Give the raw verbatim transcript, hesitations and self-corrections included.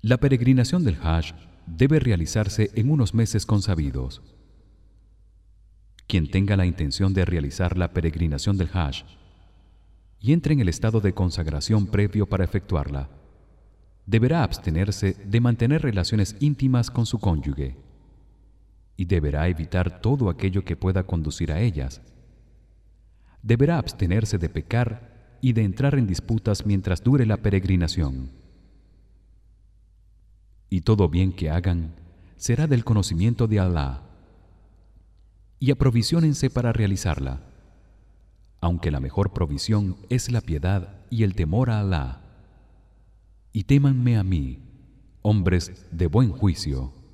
La peregrinación del Hajj debe realizarse en unos meses consabidos. Quien tenga la intención de realizar la peregrinación del Hajj y entre en el estado de consagración previo para efectuarla, deberá abstenerse de mantener relaciones íntimas con su cónyuge y deberá evitar todo aquello que pueda conducir a ellas. Deberá abstenerse de pecar y de entrar en disputas mientras dure la peregrinación. Y todo bien que hagan será del conocimiento de Allah. Y aprovisionense para realizarla, aunque la mejor provisión es la piedad y el temor a Allah. Y témanme a mí, hombres de buen juicio.